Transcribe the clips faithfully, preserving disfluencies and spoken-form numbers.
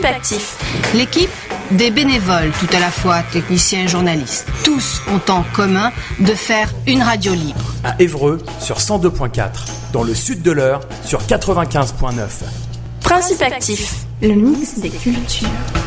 Principe Actif. L'équipe, des bénévoles tout à la fois, techniciens et journalistes. Tous ont en commun de faire une radio libre. À Évreux sur cent deux point quatre, dans le sud de l'Eure sur quatre-vingt-quinze point neuf. Principe Actif, le mix des cultures.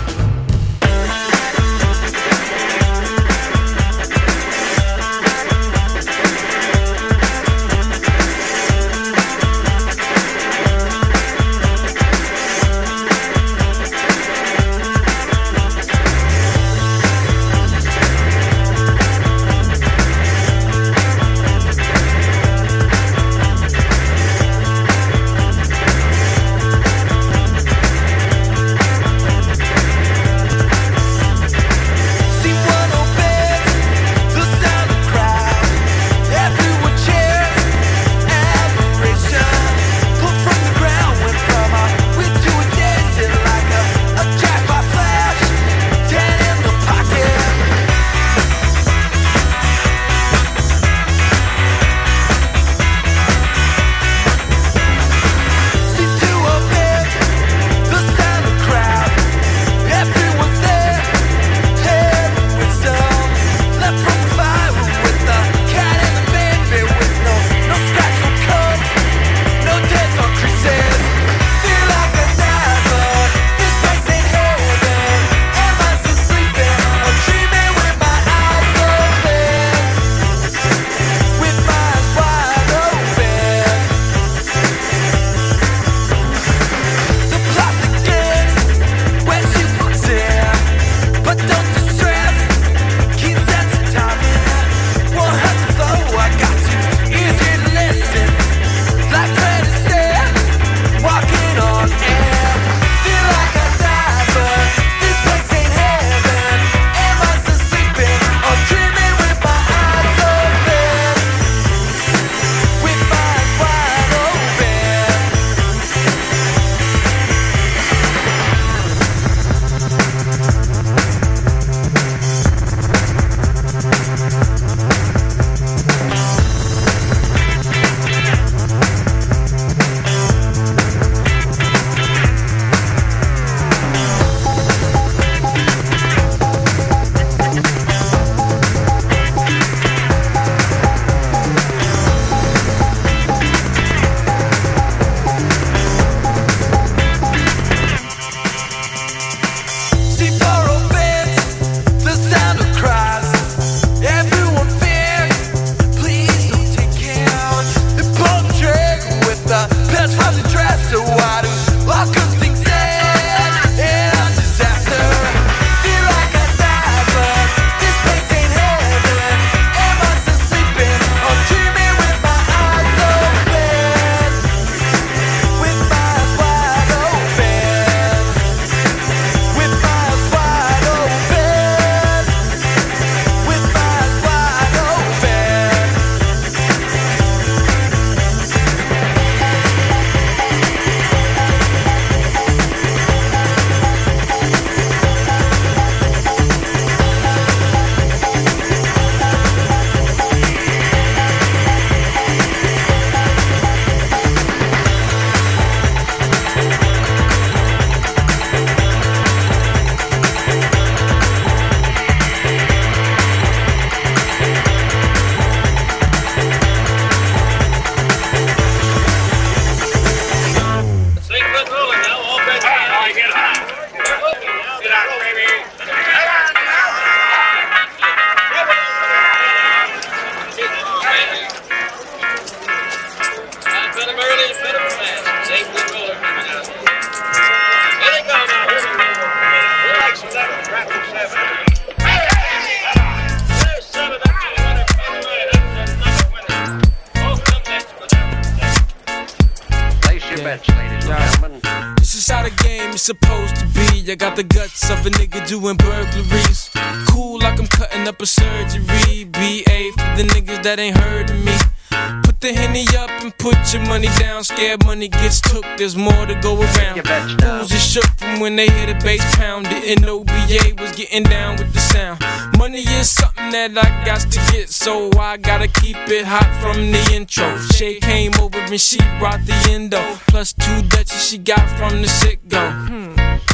Supposed to be, I got the guts of a nigga doing burglaries. Cool like I'm cutting up a surgery. B A for the niggas that ain't heard of me. Put the Henny up and put your money down. Scared money gets took, there's more to go around. Fools are shook from when they hear the bass pound. Didn't know B A was getting down with the sound. Money is something that I got to get, so I gotta keep it hot from the intro. Shay came over and she brought the endo. Plus two Dutchies she got from the sit-go. Hmm.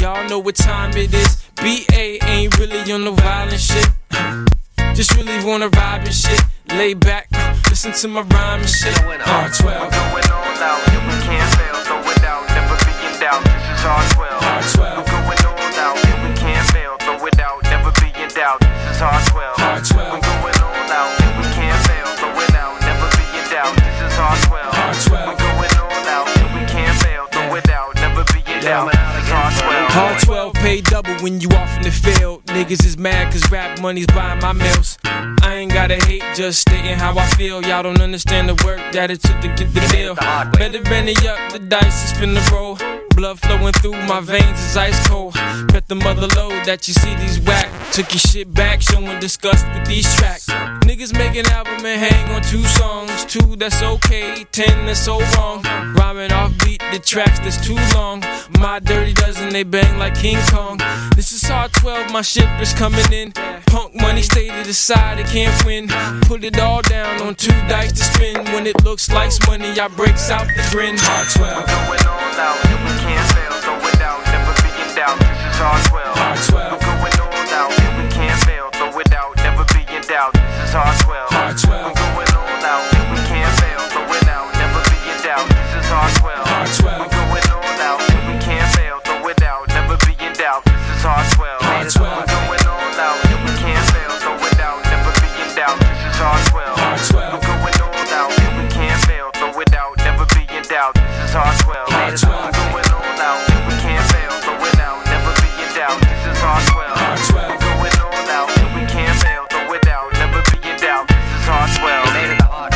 Y'all know what time it is. B A ain't really on no violent shit. Just really wanna vibe and shit. Lay back, listen to my rhyme and shit. R twelve. We're going all out, yeah, we can't fail. Throw it out, never be in doubt. This is R twelve. R twelve. We're going all out, yeah, we can't fail. Throw it out, never be in doubt. This is R twelve. R twelve. We're going all out, yeah, we can't fail. Throw it out, never be in doubt. This is R twelve. R twelve. We're going all out, yeah, we can't fail. Throw it out, never be in doubt. This is R twelve. R twelve pay double when you off in the field. Niggas is mad cause rap money's buying my meals. I ain't gotta hate, just stating how I feel. Y'all don't understand the work that it took to get the deal. Better Benny up, the dice is finna roll. Blood flowing through my veins is ice cold. Bet the mother load that you see these whack. Took your shit back, showing disgust with these tracks. Niggas make an album and hang on two songs. Two that's okay, ten that's so wrong. Rhyming off beat, the tracks that's too long. My dirty dozen, they bang like King Kong. This is R twelve, my ship is coming in. Punk money stay to the side, it can't win. Put it all down on two dice to spin. When it looks like money, I breaks out the grin. R twelve. We're going all out, yeah, we can't fail. Throw it out, never be in doubt. This is R twelve. R twelve. We're going all out, yeah, we can't fail. Throw it out, never be in doubt. This is R twelve. R twelve. We're going all out, yeah, we can't fail. Throw it out, never be in doubt. This is R twelve. R twelve. We're going all out, yeah, we can't fail. Throw it out, never be in doubt. This is R twelve. R twelve. We're going all out, yeah, we can't fail. Throw it out, never be in doubt. This is R twelve. R twelve. We're going all out, yeah, we can't fail. Throw it out, never be in doubt. This is R twelve. R twelve. We're going all out, yeah, we can't fail. Throw it out, never be in doubt. This is R twelve. R twelve. We're going all out, yeah, we can't fail. Throw it out, never be in doubt. This is R twelve. Made it the hard way.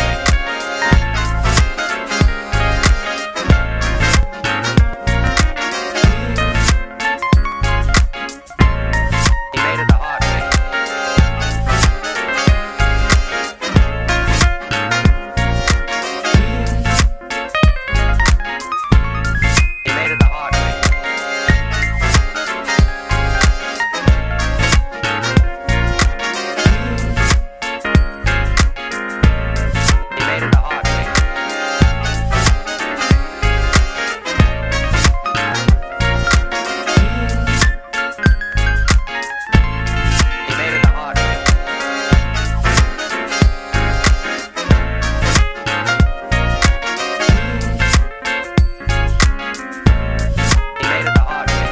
He made it the hard way. He made it the hard way. He made it the hard way. He made it the hard way. He made it the hard way.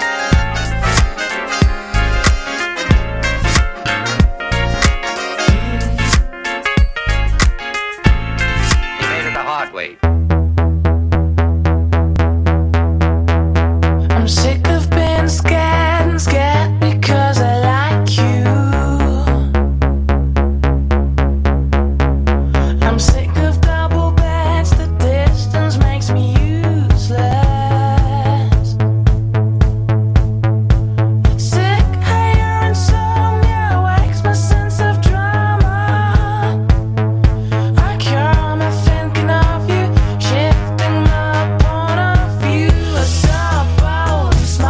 He made it the hard way. I'm sick of being scared and scared because I like you. I'm sick of double beds, the distance makes me useless. Sick hair insomnia wakes my sense of drama. I cure me thinking of you, shifting my point of view. I saw a bowl,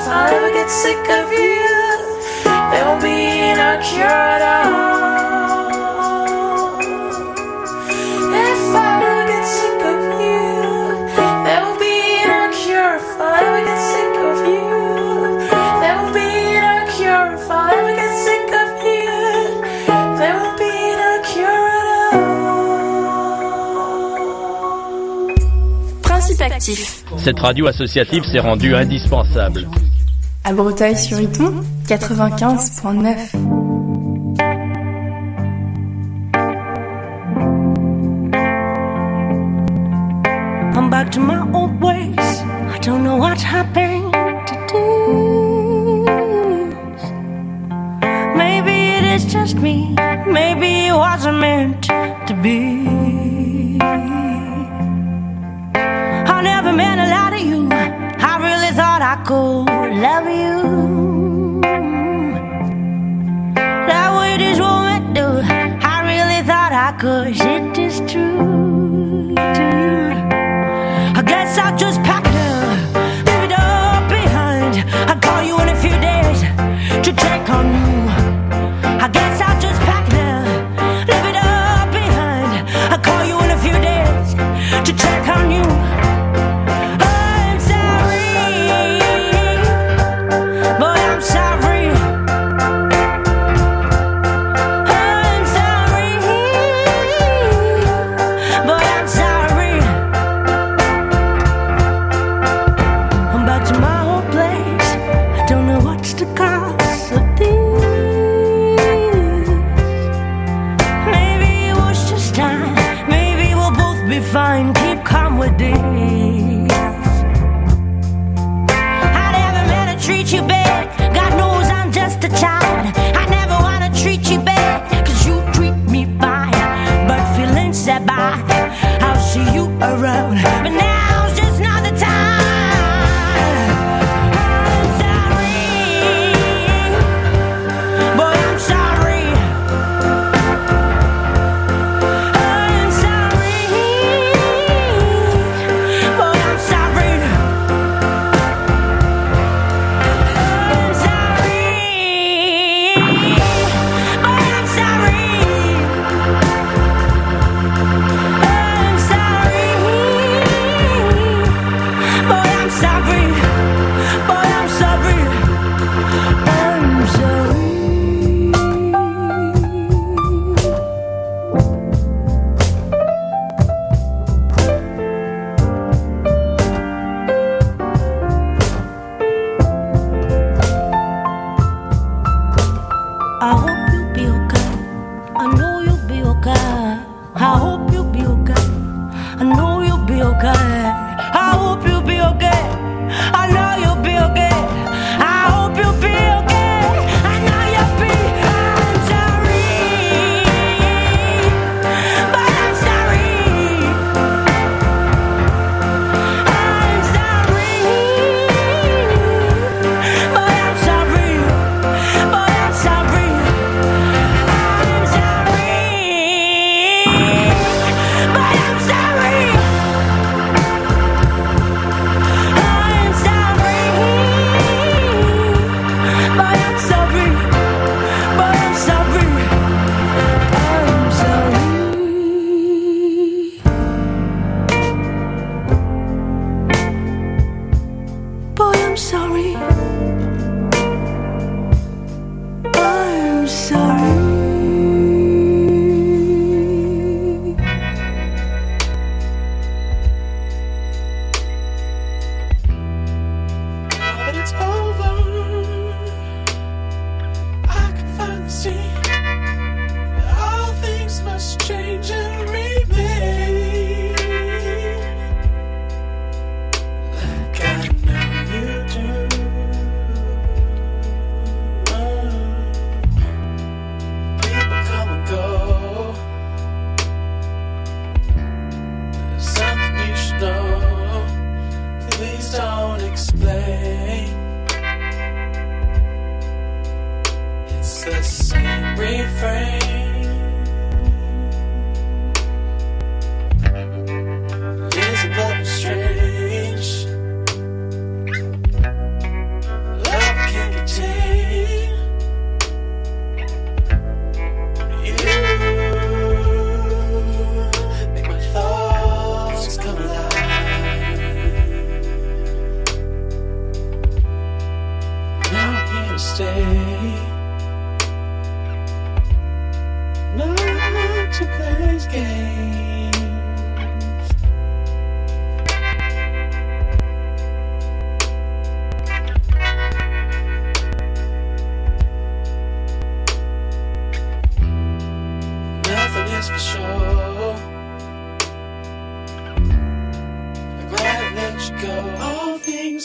I'll ever get sick of you, there won't be no cure at all. If I ever get sick of you, there will be no cure. If I ever get sick of you, there will be no cure. If I ever get sick of you, there will be no cure at all. Principe actif. Cette radio associative s'est rendue indispensable. À Breteuil-sur-Iton, quatre-vingt-quinze virgule neuf. I'm back to my old ways. I don't know what happened to this. Maybe it is just me. Maybe it wasn't meant to be. I never meant a lot of you. I really thought I could love you. That way this woman do. I really thought I could. It is true. I guess I'll just pack it up, leave it up behind. I'll call you in a few days to check on you. I guess I'll just pack it up, leave it up behind. I'll call you in a few days to check on you. I'm sorry, boy, I'm sorry. I'm sorry,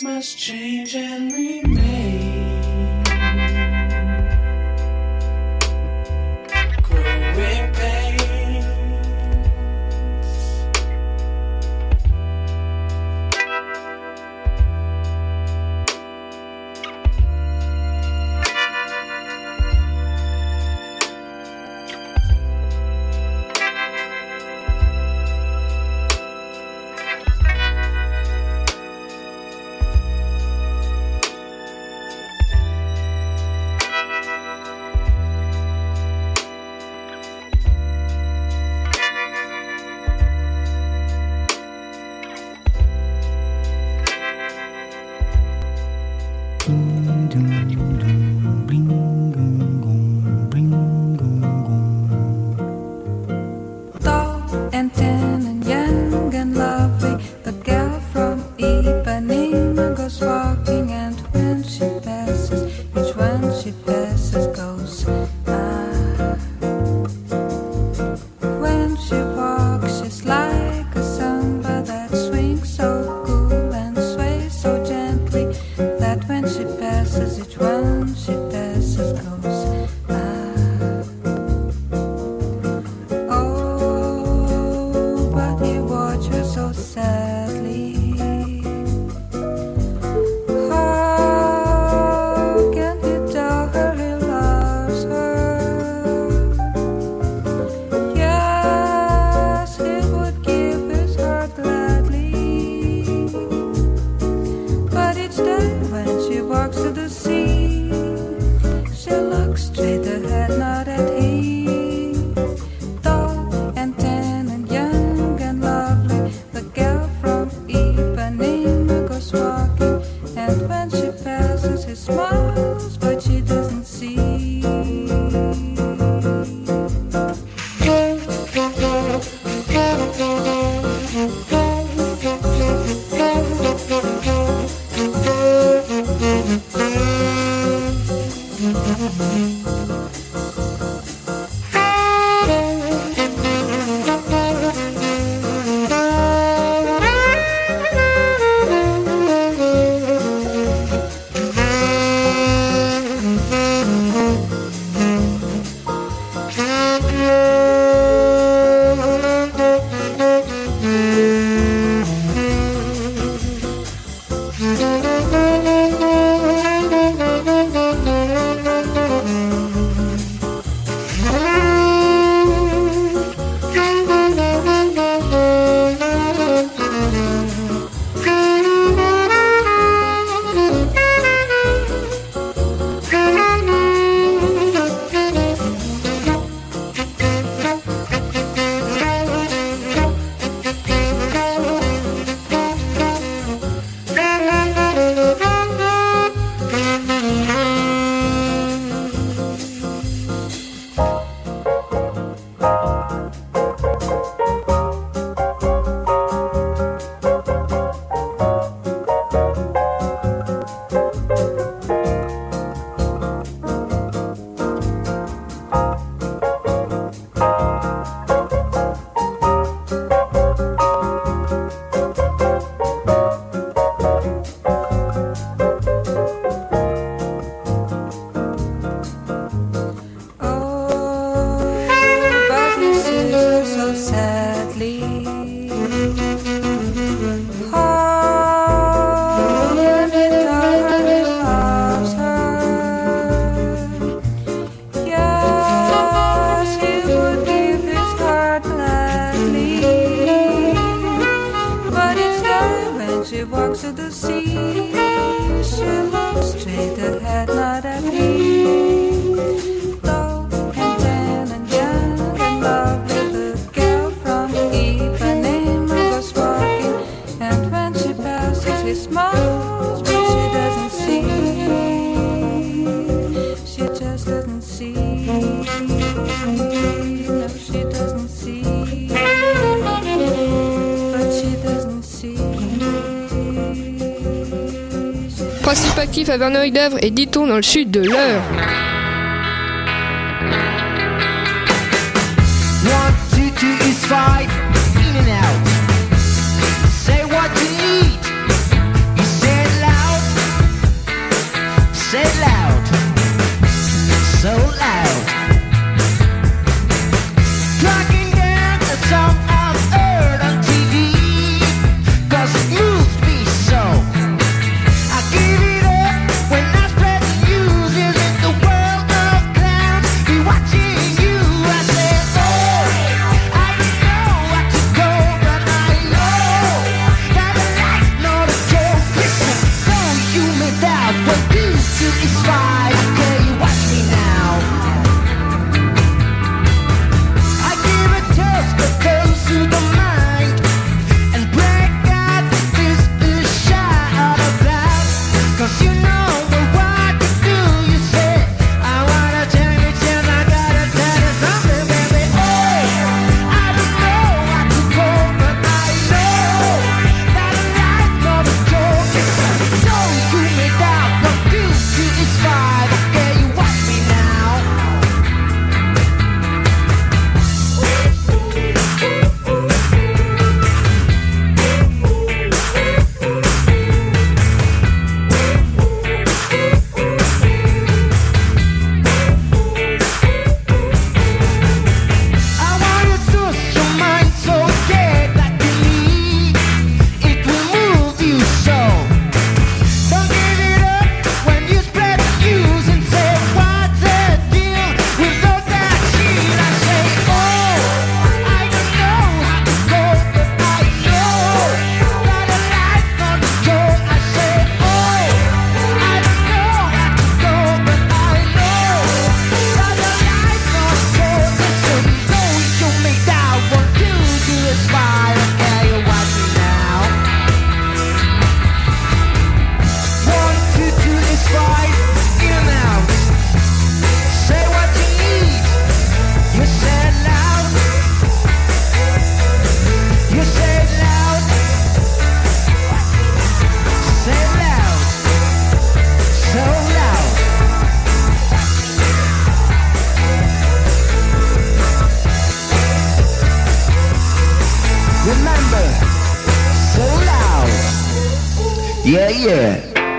must change and remain. Growing pains. Principe actif à Verneuil-d'Avre et dit-on dans le sud de l'Eure. One, two, two is five, in and out. Say what you need, you say it loud. Yeah, yeah.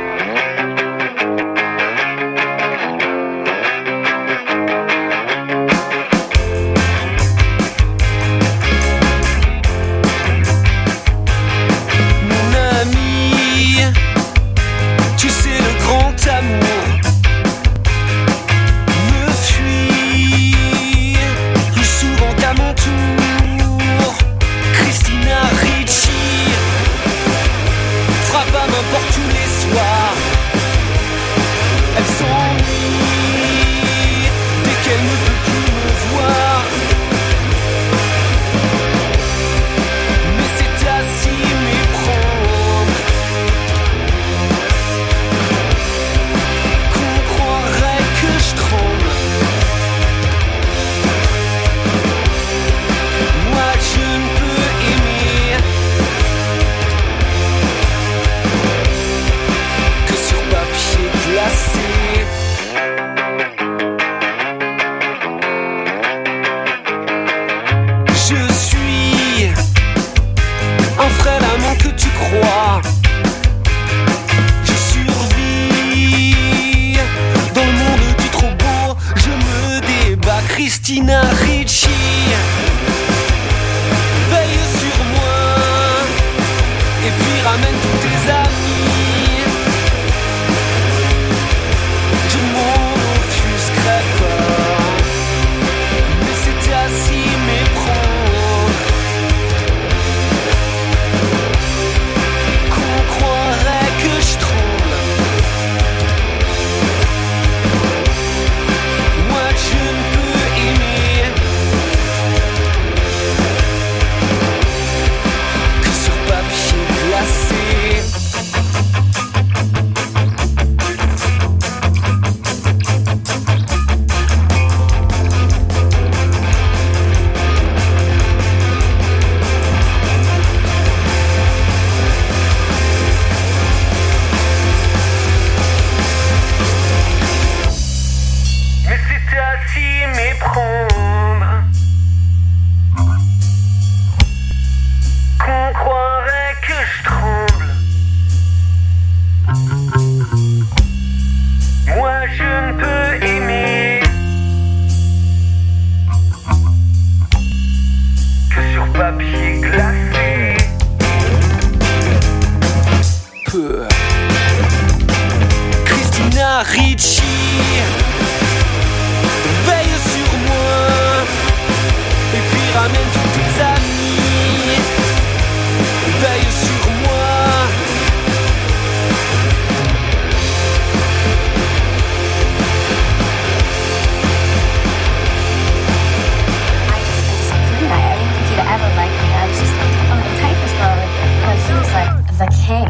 Christina Ricci, veille sur moi, et puis ramène tous tes amis. Je m'en offusquerai pas, mais c'était à s'y méprendre, qu'on croirait que je tremble. Moi je ne peux aimer que sur papier glacé. Mais c'était à s'y méprendre, qu'on croirait que je tremble. Moi je ne peux aimer que sur papier glacé. Peu. Christina Ricci, veille sur moi, et puis ramène tous tes amis. Veille sur moi. I didn't think he'd ever like me. I was just like, oh, the typist girl, because he was like the king.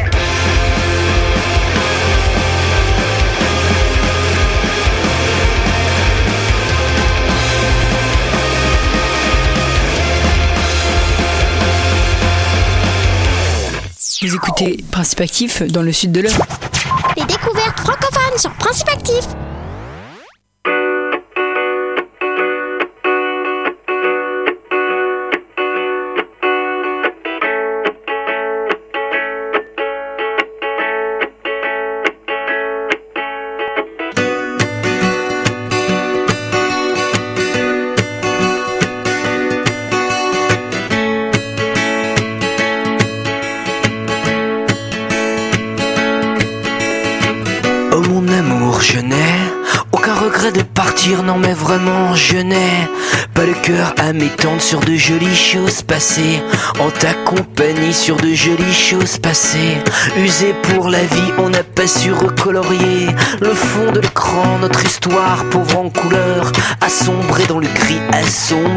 Vous écoutez Principe Actif dans le sud de l'Europe. Les découvertes francophones sur Principe Actif. Oh mon amour, je n'ai aucun regret de partir, non mais vraiment je n'ai pas le cœur à m'étendre sur de jolies choses passées, en ta compagnie sur de jolies choses passées. Usé pour la vie, on n'a pas su recolorier le fond de l'écran, notre histoire pauvre en couleur, assombrer dans le gris, assombrer